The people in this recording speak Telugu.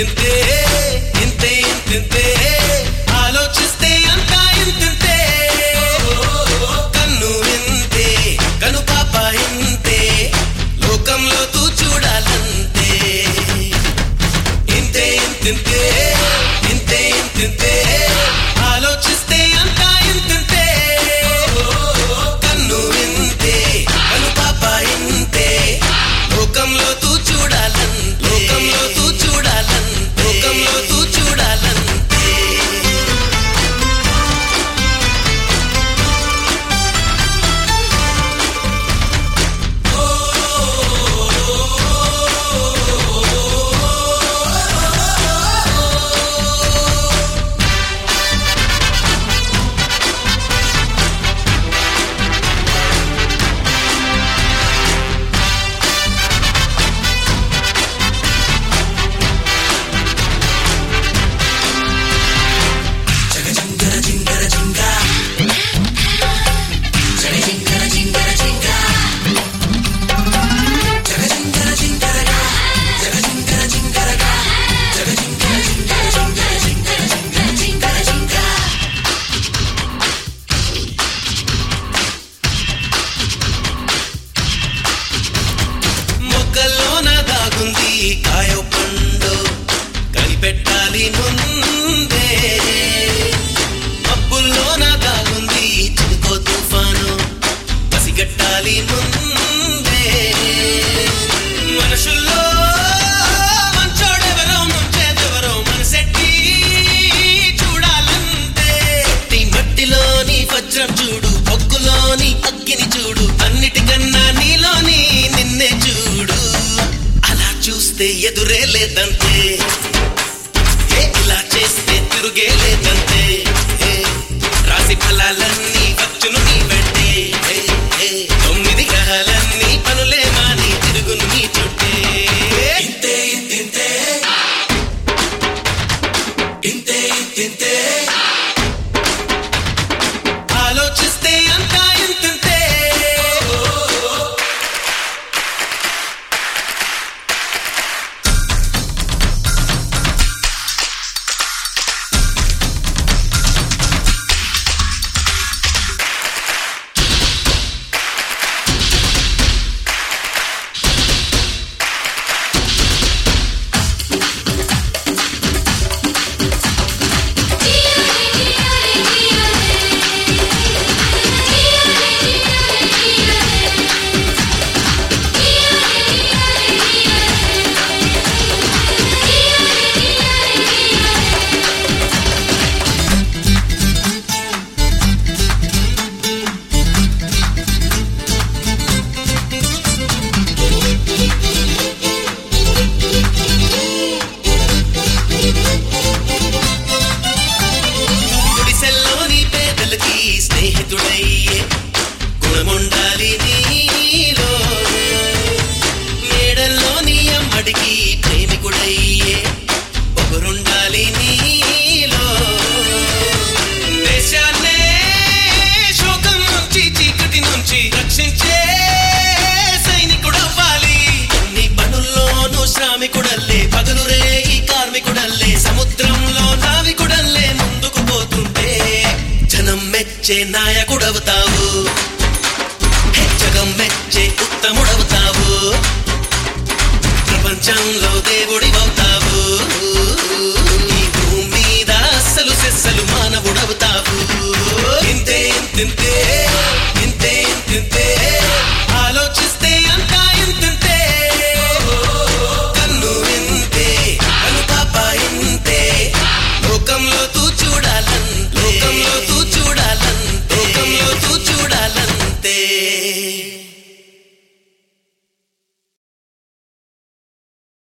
ఇంతింతే ఇంతే ఇంతింతే ఆలోచిస్తే అంతా ఇంతింతే కన్ను ఇంతే కను పాప ఇంతే లోకంలో తూ చూడాలంతే ఇంతే ఇంతింతే ఇంతే ఇంతింతే ఆలోచిస్తే అంతా ఇంతింతే కన్ను ఇంతే కను పాప ఇంతే లోకంలో తూ చూడాలంతే లోకంలో తూ చూడాలంతే లోకంలో తూ చూడాలంతే మొక్కల్లోన దాగుంది కాయో పండు కనిపెట్టాలి ముందే మబ్బుల్లోన దాగుంది చినుకో తుఫాను పసిగట్టాలి ముందే మనుషుల్లో మంచోడెవరో ముంచేదెవరో మనసెట్టి చూడాలంతే మట్టిలోని వజ్రం చూడు బొగ్గులోని అగ్గిని చూడు అన్నిటికన్నా నీలోని నిన్నే చూడు అలా చూస్తే ఎదురే లేదంతే ఇలా చేస్తే తిరుగే లేదంతే రాశి ఫలాలన్నీ వచ్చును నీ వెంటే 9 గ్రహాలన్నీ పనులే మాని తిరుగును నీ చుట్టే ఇంతే ఇంతే ఇంతే ఇంతే ఆలోచిస్తే అంతా ఇంతింతే గుడిసెల్లోని పేదలకి స్నేహితుడయ్యే గుణముండాలి నీలో మేడల్లోని అమ్మడికి ప్రేమికుడయ్యే పొగరుండాలి నీలో దేశాన్నే శోకం నుంచి చీకటి నుంచి రక్షించే సైనికుడవ్వాలి నీ పనుల్లోనూ శ్రామికుడల్లే పగలు రేయి కార్మికుడల్లే సముద్రంలో నావికుడల్లే ముందుకు పోతుంటే జనం మెచ్చే నాయకుడు